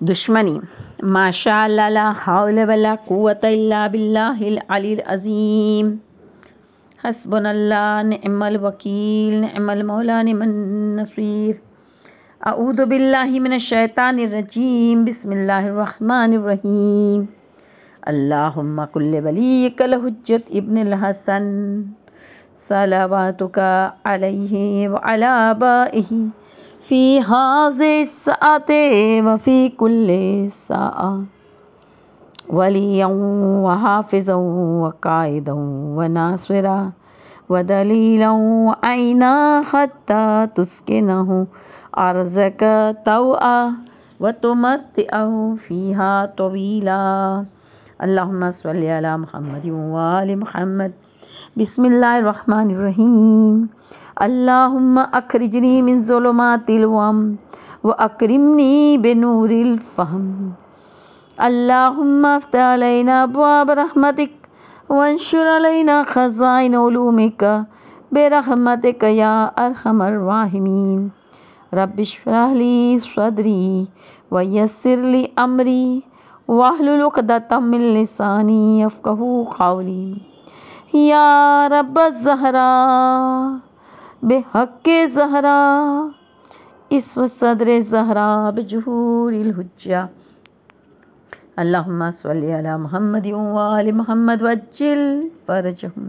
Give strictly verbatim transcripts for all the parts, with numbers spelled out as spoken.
दुश्मनी माशाअल्लाह ला हौल वला कुव्वत इल्ला बिल्लाहिल अलील अज़ीम। हस्बुनल्लाह निअमल वकील निअमल मौला निअमन नसीर। अऊज़ु बिल्लाहि मिनश शैतानिर रजीम। बिस्मिल्लाहिर रहमानिर रहीम। अल्लाहुम्मा कुल्लि वलिय्यिकल हुज्जत इब्नुल हसन सलावातुका अलैहि व अला आबाइहि फ़ी हाज़िहि स्साअति व फ़ी कुल्लि साअ वलिय्यन व हाफ़िज़न व क़ाइदन व नासिरा व दलीलन व ऐना हत्ता तुस्किनहु अर्ज़क तौआ व तुमत्तिअहु फ़ीहा तवीला। अल्लाहुम्मा सल्लि अला मुहम्मद व आलि मुहम्मद। बिस्मिल्लाहिर रहमानिर रहीम। अल्लाहुम्मा अखरिजनी मिन ज़ुलुमातिल वहम व अकरिमनी बिनूरिल फ़हम। अल्लाहुम्मा अफ़्तह अलैना अब्वाब रहमतिक वंशुर अलैना ख़ज़ाइन उलूमिक बिरहमतिक या अरहमर राहिमीन। रब्बि इश्रह ली सदरी व यस्सिर ली अमरी वहलुल उक़दतम मिन लिसानी यफ़क़हू क़ौली। या रब्बज़ ज़हरा बिहक़्क़ि ज़हरा इस्व सदरे ज़हरा बिजुहूरिल हुज्जा। अल्लाहुम्मा सल्लि अला मुहम्मद व आलि मुहम्मद वज्जिल फ़रजहुम।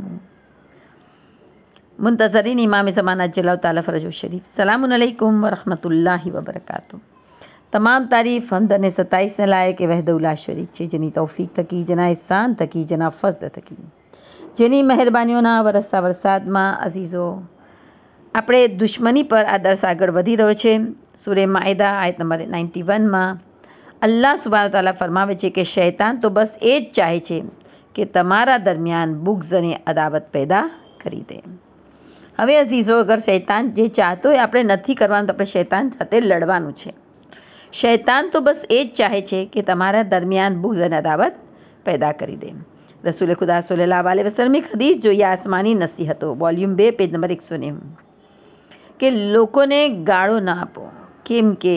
मुंतज़रीन इमाम ज़मान अज्जल ताला फ़रजहु शरीफ। सलामुन अलैकुम व रहमतुल्लाहि व बरकातुहू। तमाम तारीफ़ हमद अने सताईस ने लायक ए वहदहु ला शरीक छे, जेनी तौफीक थकी जेना एहसान थकी जेना फज़ल थकी जेनी મહેરબાનીઓના વરસતા વરસાદમાં અઝીઝો આપણે દુશ્મની પર આ દર્સ આગળ વધી રહ્યો છે। સૂરે માઇદા આયત નંબર નાઇન્ટી વનમાં અલ્લાહ સુબ્હાનહુ તઆલા ફરમાવે છે કે શૈતાન તો બસ એ જ ચાહે છે કે તમારા દરમિયાન બુગ્ઝ અને અદાવત પેદા કરી દે। હવે અઝીઝો અગર શૈતાન જે ચાહતો હોય આપણે નથી કરવાનું, તો આપણે શૈતાન સાથે લડવાનું છે। શૈતાન તો બસ એ જ ચાહે છે કે તમારા દરમિયાન બુગ્ઝ અને અદાવત પેદા કરી દે। રસૂલ ખુદા સલ્લલ્લાહુ અલૈહિ વસલ્લમ એક હદીસ જોઈએ આસમાની નસીહતો વોલ્યુમ બે પેજ નંબર એકસો નેવું કે લોકોને ગાળો ના આપો, કેમ કે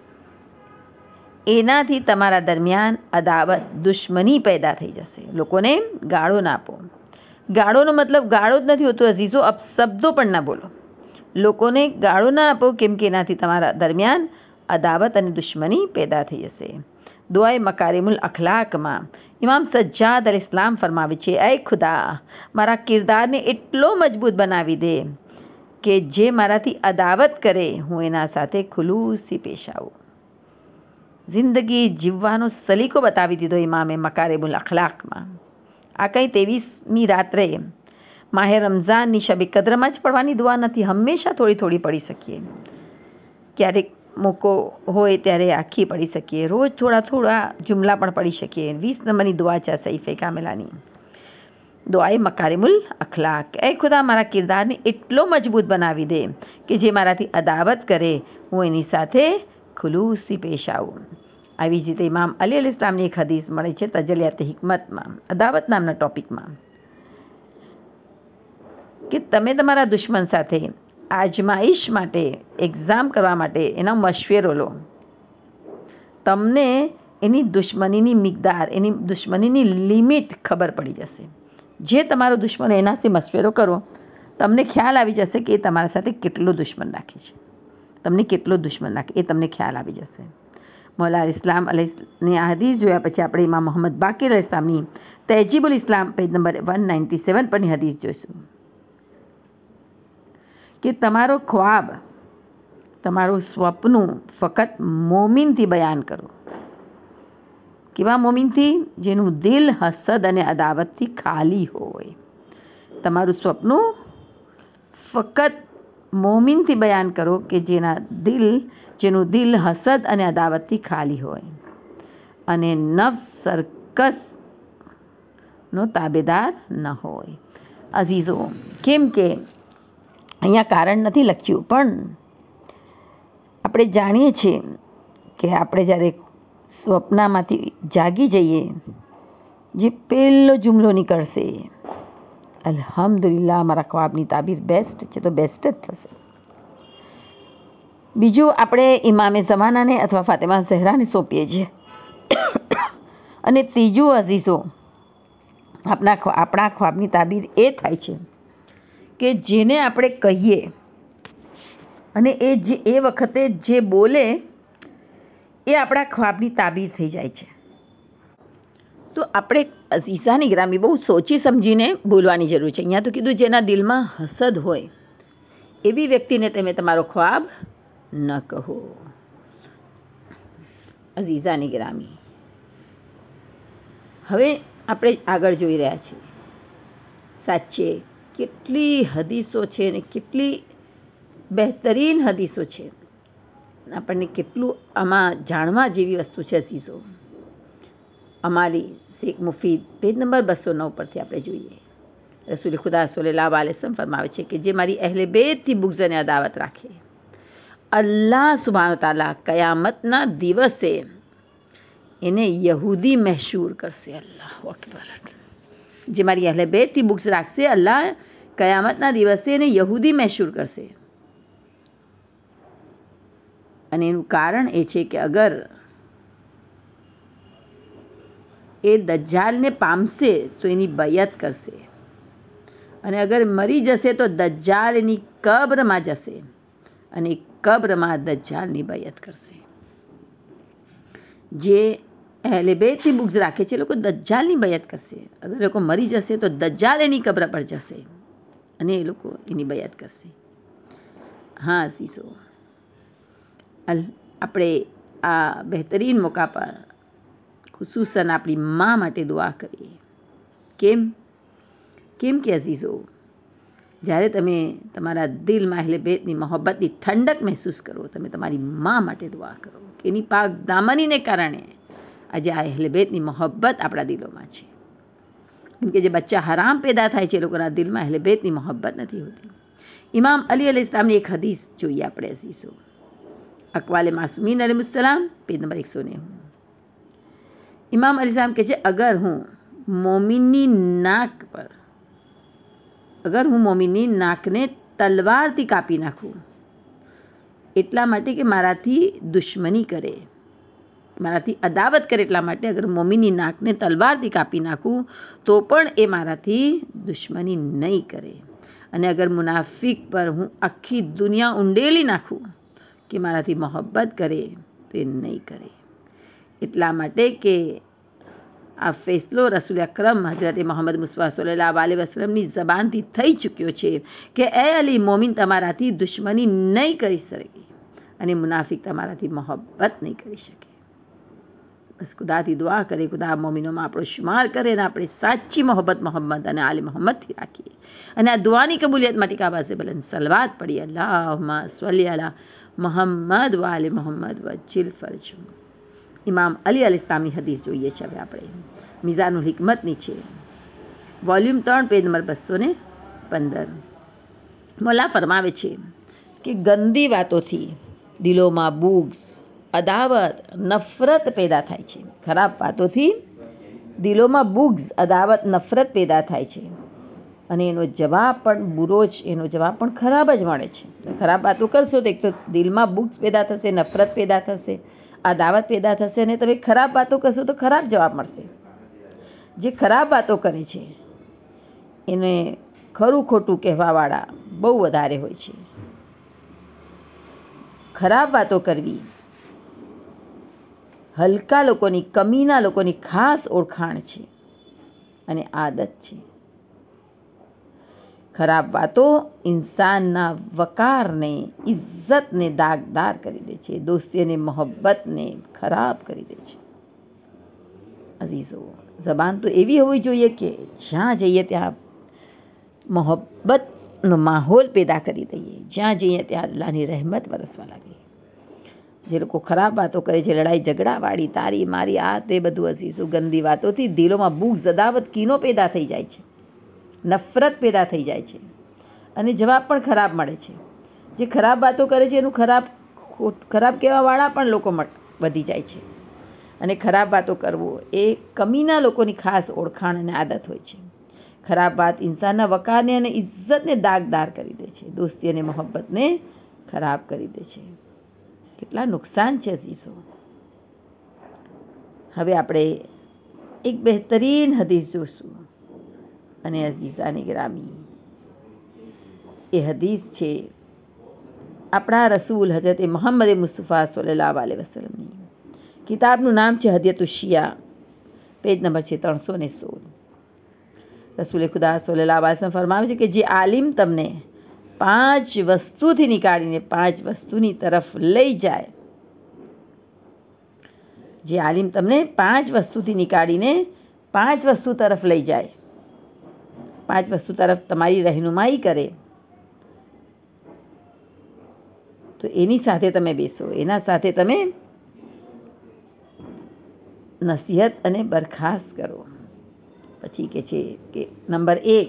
એનાથી તમારા દરમિયાન અદાવત દુશ્મની પેદા થઈ જશે। લોકોને ગાળો ના આપો। ગાળોનો મતલબ ગાળો જ નથી હોતો અઝીઝો, અપશબ્દો પણ ના બોલો। લોકોને ગાળો ના આપો કેમ કે એનાથી તમારા દરમિયાન અદાવત અને દુશ્મની પેદા થઈ જશે। દુઆએ મકારિમુલ અખલાકમાં ઇમામ સજ્જાદ અલ ઇસ્લામ ફરમાવે છે, ऐ खुदा મારા કિરદારને એટલો મજબૂત બનાવી દે કે જે મારાથી અદાવત કરે હું એના સાથે ખુલૂસથી પેશ આવું। જિંદગી જીવવાનો સલીકો બતાવી દીધો ઇમામે મકારિમુલ અખલાકમાં। આ કંઈ ત્રેવીસમી રાત્રે માહે રમઝાનની શબે કદ્રમાં જ પढ़વાની દુઆ નથી, હંમેશા થોડી થોડી પढ़ી શકીએ। ક્યારેક મોકો હોય ત્યારે આખી પढ़ી શકીએ, રોજ થોડા થોડા જુમલા પણ પढ़ી શકીએ। વીસ નંબરની દુઆ છે સહીફે કામિલાની। દુઆએ મકારિમુલ અખલાક। ऐ खुदा મારા કિરદારને એટલો મજબૂત બનાવી દે કે જે મારાથી અદાવત કરે હું એની સાથે ખુલૂસથી પેશ આવું। આવી જ રીતે ઇમામ અલી અલ ઇસ્લામની એક હદીસ મળે છે તજલિયાત હિકમતમાં અદાવત નામના ટોપિકમાં કે તમે તમારા દુશ્મન સાથે આજમાઈશ માટે એક્ઝામ કરવા માટે એનો મશવરો લો। તમને એની દુશ્મનીની મિકદાર એની દુશ્મનીની લિમિટ ખબર પડી જશે। જે તમારો દુશ્મન એનાથી મશવરો કરો તમને ખ્યાલ આવી જશે કે એ તમારા સાથે કેટલો દુશ્મન રાખે છે, તમને કેટલો દુશ્મન રાખે એ તમને ખ્યાલ આવી જશે। મૌલા ઇસ્લામ અલૈહિની આ હદીસ જોયા પછી આપણે ઇમામ મોહમ્મદ બાકીર અલ ઇસ્લામની તહેજીબુલ ઇસ્લામ page number one ninety seven પરની હદીસ જોઈશું કે તમારો ખ્વાબ તમારું સ્વપ્નું ફક્ત મોમિનથી બયાન કરો। કેવા મોમિનથી? જેનું દિલ હસદ અને અદાવતથી ખાલી હોય। તમારું સ્વપ્નું ફક્ત મોમિનથી બયાન કરો કે જેના દિલ જેનું દિલ હસદ અને અદાવતથી ખાલી હોય અને નફ્સ સરકસનો તાબેદાર ન હોય। અઝીઝો કેમ કે અહીંયા કારણ નથી લખ્યું, પણ આપણે જાણીએ છીએ કે આપણે જ્યારે સ્વપ્નમાંથી જાગી જઈએ જે પહેલો જુમલો નીકળશે અલ્હમ્દુલિલ્લાહ મારા ખ્વાબની તાબીર બેસ્ટ છે તો બેસ્ટ જ થશે। બીજું આપણે ઇમામે ઝમાનાને અથવા ફાતિમા ઝહરાને સોંપીએ છીએ. અને ત્રીજું અઝીઝો, આપણા આપણા ખ્વાબની તાબીર એ થાય છે કે જેને આપણે કહીએ અને એ જે એ વખતે જે બોલે એ આપણા ખ્વાબની તાબીર થઈ જાય છે. તો આપણે અઝીઝાની ગ્રામી બહુ સોચી સમજીને બોલવાની જરૂર છે. અહીંયા તો કીધું જેના દિલમાં હસદ હોય એવી વ્યક્તિને તમે તમારો ખ્વાબ ન કહો. અઝીઝાની ગ્રામી. હવે આપણે આગળ જોઈ રહ્યા છીએ. સાચે કેટલી હદીસો છે ને કેટલી બહેતરીન હદીસો છે. આપણને કેટલું આમાં જાણવા જેવી વસ્તુ છે. અઝીઝો, અમાલી શેખ મુફીદ પેજ નંબર બસો નવ પરથી આપણે જોઈએ. રસૂલ ખુદા સલ્લલ્લાહુ અલૈહિ વસલ્લમ ફરમાવે છે કે જે મારી અહેલે બેતથી બુગ્ઝ અને અદાવત રાખે, અલ્લાહ સુબ્હાનહુ તઆલા કયામતના દિવસે એને યહૂદી મહેશૂર કરશે. અલ્લાહુ અકબર. જે મારી અહેલે બેતથી બુગ્ઝ રાખશે, અલ્લાહ કયામતના દિવસે એને યહૂદી મહેશૂર કરશે. અને એનું કારણ એ છે કે અગર એ દજ્જાલને પામશે તો એની બયત કરશે, અને અગર મરી જશે તો દજ્જાલ એની કબ્રમાં જશે અને કબ્રમાં દજ્જાલની બયત કરશે. જે અહેલે બેતથી બુગ્ઝ રાખે છે એ લોકો દજ્જાલની બયત કરશે. અગર એ લોકો મરી જશે તો દજ્જાલ એની કબ્ર પર જશે અને એ લોકો એની બયત કરશે. હા સીસો, આપણે આ બહેતરીન મોકા પર ખુસૂસન આપણી મા માટે દુઆ કરીએ. કેમ કેમ કે અઝીઝો, જ્યારે તમે તમારા દિલમાં અહેલે બેતની મોહબ્બતની ઠંડક મહેસૂસ કરો, તમે તમારી મા માટે દુઆ કરો કે એની પાક દામનીને કારણે આજે આ અહેલે બેતની મોહબ્બત આપણા દિલોમાં છે. કેમ કે જે બચ્ચા હરામ પેદા થાય છે એ લોકોના દિલમાં અહેલે બેતની મોહબ્બત નથી હોતી. ઇમામ અલી અલૈહિસ્સલામની એક હદીસ જોઈએ આપણે અઝીઝો. અકવાલે માસૂમીન અલૈહિસ્સલામ પેજ નંબર એકસો નેવું. ઇમામ અલીસલામ કહે છે, અગર હું મોમિનની નાક પર અગર હું મોમિનની નાકને તલવારથી કાપી નાખું એટલા માટે કે મારાથી દુશ્મની કરે, મારાથી અદાવત કરે, એટલા માટે અગર મોમિનની નાકને તલવારથી કાપી નાખું તો પણ એ મારાથી દુશ્મની નહીં કરે. અને અગર મુનાફિક પર હું આખી દુનિયા ઉંડેલી નાખું કે મારાથી મોહબ્બત કરે તો એ નહીં કરે. એટલા માટે કે આ ફેસલો રસૂલ અકરમ હજરત મોહમ્મદ મુસ્તફા સલ્લલ્લાહુ અલૈહિ વસલ્લમની ઝબાનથી થઈ ચૂક્યો છે કે એ અલી, મોમિન તમારાથી દુશ્મની નહીં કરી શકે અને મુનાફિક તમારાથી મોહબ્બત નહીં કરી શકે. બસ ખુદાથી દુઆ કરે, ખુદા મોમિનોમાં આપણો શુમાર કરે અને આપણે સાચી મોહબ્બત મોહમ્મદ અને આલે મોહમ્મદથી રાખીએ. અને આ દુઆની કબૂલિયત માટે કાબાસે બલંદ સલવાત પડી. અલ્લાહુમ્મા સલ્લી અલા મોહમ્મદ વ આલે મોહમ્મદ વજ્જિલ ફરજહુ. ઇમામ અલી અલૈહિસ્સલામની હદીસ જોઈએ છે. હવે આપણે મિઝાનુલ હિકમતની છે, વોલ્યુમ ત્રણ પેજ નંબર બસો ને પંદર. મોલા ફરમાવે છે કે ગંદી વાતોથી દિલોમાં બુગ્ઝ, અદાવત, નફરત પેદા થાય છે. ખરાબ વાતોથી દિલોમાં બુગ્ઝ, અદાવત, નફરત પેદા થાય છે અને એનો જવાબ પણ બુરો જ, એનો જવાબ પણ ખરાબ જ મળે છે. ખરાબ વાતો કરશો તો એક તો દિલમાં બુગ્ઝ પેદા થશે, નફરત પેદા થશે, અદાવત પેદા થશે અને તમે ખરાબ વાતો કરશો તો ખરાબ જવાબ મળશે. જે ખરાબ વાતો કરે છે એને ખરું ખોટું કહેવાવાળા બહુ વધારે હોય છે. ખરાબ વાતો કરવી હલકા લોકોની, કમીના લોકોની ખાસ ઓળખાણ છે અને આદત છે. ખરાબ વાતો ઇન્સાનના વકારને, ઇજ્જતને દાગદાર કરી દે છે, દોસ્તી અને મોહબ્બતને ખરાબ કરી દે છે. અઝીઝો, ઝબાન તો એવી હોવી જોઈએ કે જ્યાં જઈએ ત્યાં મોહબ્બતનો માહોલ પેદા કરી દઈએ, જ્યાં જઈએ ત્યાં અલ્લાહની રહેમત વરસવા લાગે. જે લોકો ખરાબ વાતો કરે છે, લડાઈ ઝઘડાવાળી, તારી મારી, આ તે બધું અઝીઝો ગંદી વાતોથી દિલોમાં બુગ્ઝ, અદાવત, કીનો પેદા થઈ જાય છે, નફરત પેદા થઈ જાય છે અને જવાબ પણ ખરાબ મળે છે. જે ખરાબ વાતો કરે છે એનું ખરાબ ખરાબ કહેવાવાળા પણ લોકો વધી જાય છે. અને ખરાબ વાતો કરવો એ કમીના લોકોની ખાસ ઓળખાણ અને આદત હોય છે. ખરાબ વાત ઇન્સાનના વકારને અને ઇજ્જતને દાગદાર કરી દે છે, દોસ્તી અને મોહબ્બતને ખરાબ કરી દે છે. કેટલા નુકસાન છે અઝીઝો. હવે આપણે એક બહેતરીન હદીસ જોશું અને અઝીઝાની ગ્રામી એ હદીસ છે આપણા રસૂલ હજરત મોહમ્મદ મુસ્તફા સલ્લલ્લાહુ અલૈહિ વસલ્લમની. કિતાબનું નામ છે હદિયતુ શિયા, પેજ નંબર છે ત્રણસો ને સોળ. રસૂલે ખુદા સલ્લલ્લાહુ અલૈહિ વસલ્લમ ફરમાવે છે કે જે આલિમ તમને પાંચ વસ્તુથી નીકાળીને પાંચ વસ્તુની તરફ લઈ જાય, જે આલિમ તમને પાંચ વસ્તુથી નીકાળીને પાંચ વસ્તુ તરફ લઈ જાય, પાંચ વસ્તુ તરફ તમારી રહેનુમાઈ કરે, તો એની સાથે તમે બેસો, એના સાથે તમે નસીહત અને બરખાસ્ત કરો. પછી કે છે કે નંબર એક,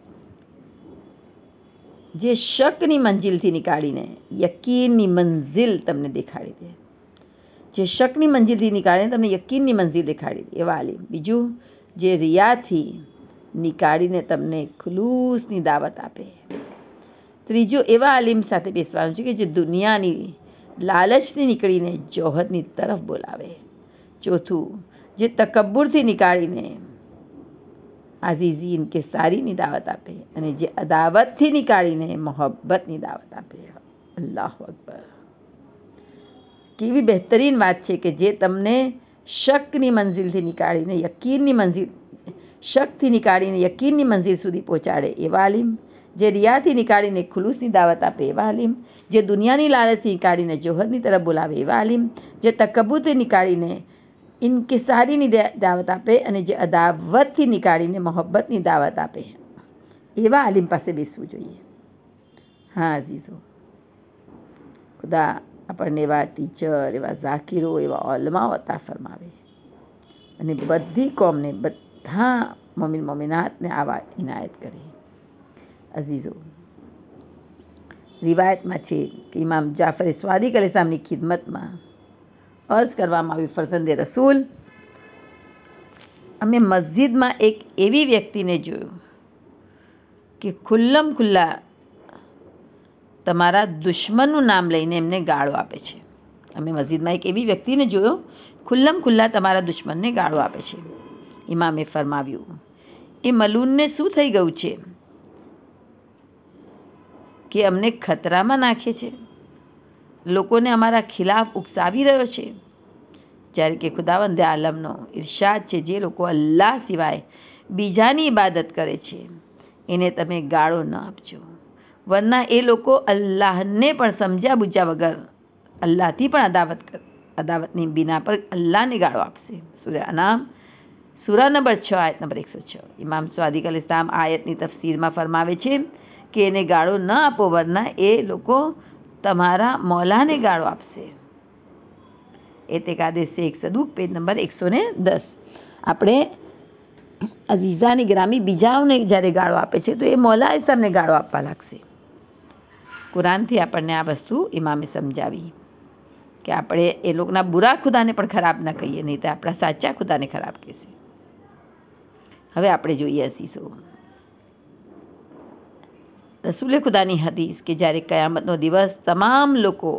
જે શકની મંજિલથી નીકાળીને યકીનની મંજિલ તમને દેખાડી દે, જે શકની મંજિલથી નીકાળીને તમને યકીનની મંજિલ દેખાડી દે એવા આલિમ. બીજું, જે રિયાથી નીકાળીને તમને ખુલૂસની દાવત આપે. ત્રીજું, એવા આલિમ સાથે બેસવાનું છે કે જે દુનિયાની લાલચથી નીકળીને જોહરની તરફ બોલાવે. ચોથું, જે તકબ્બુરથી નીકાળીને આઝીઝી કે સારીની દાવત આપે, અને જે અદાવતથી નીકાળીને મોહબ્બતની દાવત આપે. અલ્લાહુ અકબર. કેવી બહેતરીન વાત છે કે જે તમને શકની મંજિલથી નીકાળીને યકીનની મંજિલ શકથી નીકાળીને યકીનની મંજિલ સુધી પહોંચાડે એવા આલિમ, જે રિયાથી નીકાળીને ખુલૂસની દાવત આપે એવા આલિમ, જે દુનિયાની લાલચથી નીકાળીને જોહરની તરફ બોલાવે એવા આલિમ, જે તકબ્બુરથી નીકાળીને ઇન્કિસારીની દાવત આપે, અને જે અદાવતથી નીકાળીને મોહબ્બતની દાવત આપે, એવા આલિમ પાસે બેસવું જોઈએ. હા અઝીઝો, ખુદા આપણને એવા ટીચર, એવા ઝાકીરો, એવા ઓલમાઓ અતા ફરમાવે, અને બધી કોમને, બધા મોમિન મોમિનાતને આવા ઇનાયત કરે. અઝીઝો, રિવાયતમાં છે કે ઇમામ જાફર સ્વાદિક અલૈહિસ્સલામની ખિદમતમાં અર્જ કરવામાં આવ્યું, ફરઝંદે રસૂલ, અમે મસ્જિદમાં એક એવી વ્યક્તિને જોયું કે ખુલ્લમ ખુલ્લા તમારા દુશ્મનનું નામ લઈને એમને ગાળો આપે છે. અમે મસ્જિદમાં એક એવી વ્યક્તિને જોયો ખુલ્લમ ખુલ્લા તમારા દુશ્મનને ગાળો આપે છે. ઇમામે ફરમાવ્યું, એ મલૂનને શું થઈ ગયું છે કે અમને ખતરામાં નાખે છે, લોકોને અમારા ખિલાફ ઉકસાવી રહ્યો છે. જ્યારે કે ખુદાવંદે આલમનો ઇરશાદ છે, જે લોકો અલ્લાહ સિવાય બીજાની ઇબાદત કરે છે એને તમે ગાળો ન આપજો, વરના એ લોકો અલ્લાહને પણ સમજ્યા બુજ્યા વગર અલ્લાહથી પણ અદાવત અદાવતની બિના પર અલ્લાહને ગાળો આપશે. સૂરા અનામ સૂરા નંબર છ આયત નંબર એકસો છ. ઇમામ સ્વાદિક અલૈહિસ્સલામ આયતની તફસીરમાં ફરમાવે છે કે એને ગાળો ન આપો, વરના એ લોકો તમારા મૌલાને ગાળો આપશે. એતેકાદે શેખ સદુક, પેજ નંબર એકસો ને દસ. આપણે અઝીઝાની ગ્રામી બીજાઓને જ્યારે ગાળો આપે છે તો એ મૌલા ઇસ્લામને ગાળો આપવા લાગશે. કુરાનથી આપણને આ વસ્તુ ઇમામે સમજાવી કે આપણે એ લોકોના બુરા ખુદાને પણ ખરાબ ન કહીએ, નહીં તો આપણા સાચા ખુદાને ખરાબ કહેશે. હવે આપણે જોઈએ અઝીઝો, રસૂલે ખુદાની હદીસ કે જ્યારે કયામતનો દિવસ તમામ લોકો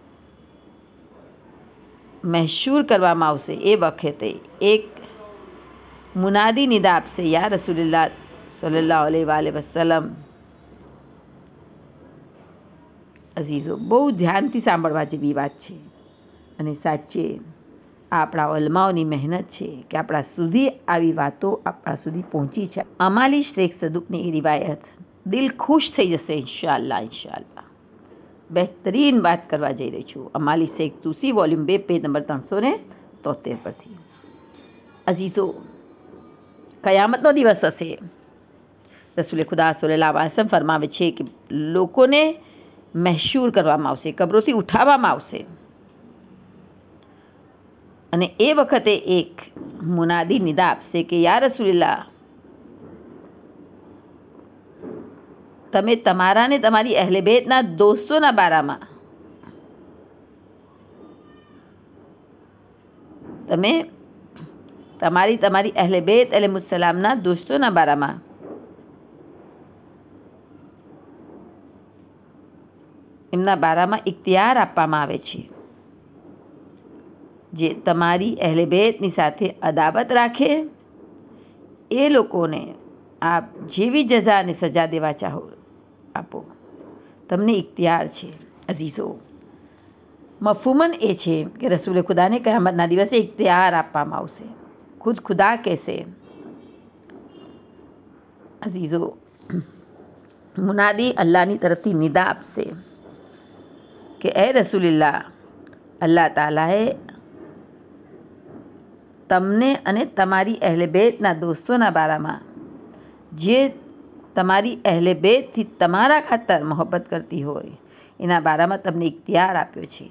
મહેશૂર કરવામાં આવશે, એ વખતે એક મુનાદી નિદા આપશે, યા રસૂલુલ્લાહ સલ્લલ્લાહુ અલૈહિ વસલ્લમ. અઝીઝો, બહુ ધ્યાનથી સાંભળવા જેવી વાત છે, અને સાચે આપણા ઉલમાઓની મહેનત છે કે આપણા સુધી આવી વાતો આપણા સુધી પહોંચી છે. અમાલી શેખ સદુકની એ રિવાયત દિલ ખુશ થઈ જશે ઇન્શાઅલ્લાહ. ઇન્શાઅલ્લાહ બહેતરીન વાત કરવા જઈ રહી છું અમાલી શેખ તુસી, વોલ્યુમ બે, પેજ નંબર ત્રણસો ને તોતેર પરથી. અઝીઝો, કયામતનો દિવસ હશે. રસૂલે ખુદા સલ્લલ્લાહુ અલૈહિ વસલ્લમ ફરમાવે છે કે લોકોને મહેશૂર કરવામાં આવશે, કબ્રોથી ઉઠાવવામાં આવશે, અને એ વખતે એક મુનાદી નિદા આપશે કે યા રસૂલલ્લાહ, તમે તમારા ને તમારી અહેલે બેતના દોસ્તોના બારામાં તમે તમારી તમારી અહેલે બેત અલૈહિસ્સલામના દોસ્તોના બારામાં એમના બારામાં ઇખ્તિયાર આપવામાં આવે છે. જે તમારી અહેલે બેતની સાથે અદાવત રાખે એ લોકોને આપ જેવી જઝા અને સજા દેવા ચાહો આપો. તમને ઇખ્તિયાર છે અઝીઝો. મફહૂમન એ છે કે રસૂલ ખુદાને કયામતના દિવસે ઇખ્તિયાર આપવામાં આવશે. ખુદ ખુદા કહેશે અઝીઝો, મુનાદી અલ્લાહની તરફથી નિદા આપશે કે એ રસૂલિલ્લાહ, અલ્લાહ તાલાએ તમને અને તમારી અહેલે બેતના દોસ્તોના બારામાં જે તમારી અહેલે બેતથી તમારા ખાતર મોહબ્બત કરતી હોય એના બારામાં તમને ઇખ્તિયાર આપ્યો છે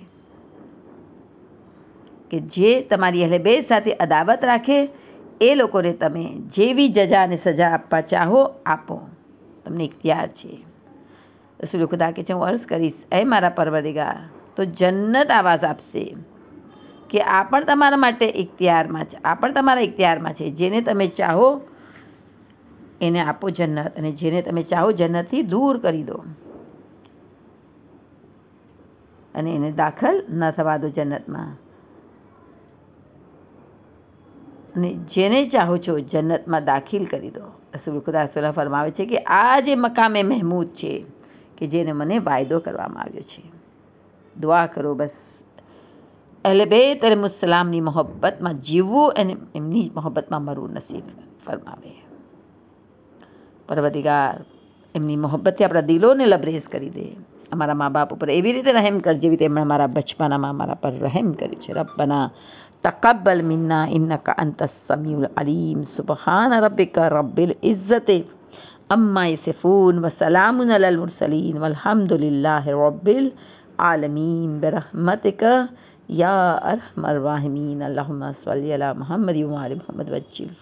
કે જે તમારી અહેલે બેત સાથે અદાવત રાખે એ લોકોને તમે જેવી જજા અને સજા આપવા ચાહો આપો. તમને ઇખ્તિયાર છે. રસૂલ ખુદા કે છે હું અર્ઝ કરીશ એ મારા પરવરદિગાર, તો જન્નત આવાજ આપશે કે આ પણ તમારા માટે ઇખ્તિયારમાં છે, આ પણ તમારા ઇખ્તિયારમાં છે. જેને તમે ચાહો એને આપો જન્નત, અને જેને તમે ચાહો જન્નતથી દૂર કરી દો અને એને દાખલ ન થવા દો જન્નતમાં. અને જેને ચાહો છો જન્નતમાં દાખિલ કરી દો. રસૂલ ખુદા સલ્લલ્લાહુ ફરમાવે છે કે આ જે મકામે મહેમૂદ છે કે જેને મને વાયદો કરવામાં આવ્યો છે. દુઆ કરો બસ અહેલે બેત અલૈહિસ્સલામની મોહબ્બતમાં જીવવું અને એમની મોહબ્બતમાં મરવું નસીબ ફરમાવે. પરવરદિગાર એમની મોહબ્બતથી આપણા દિલોને લબરેઝ કરી દે. અમારા મા બાપ ઉપર એવી રીતે રહેમ કર જેવી રીતે એમણે મારા બચપનામાં મારા પર રહેમ કર્યું છે. રબ્બના તકબ્બલ મિન્ના ઇન્નકા અંતસ સમીઉલ અલીમ. સુબહાન રબ્બિકા રબ્બિલ ઇઝ્ઝતિ અમ્મા યસિફૂન વ સલામુન અલલ મુરસલીન વલ્હમ્દુલિલ્લાહિ રબ્બિલ આલમીન બિરહમતિકા યા અરહમર રાહિમીન. અલ્લાहुम्मा सल्लि अला मुहम्मद व आलि मुहम्मद वज्जिल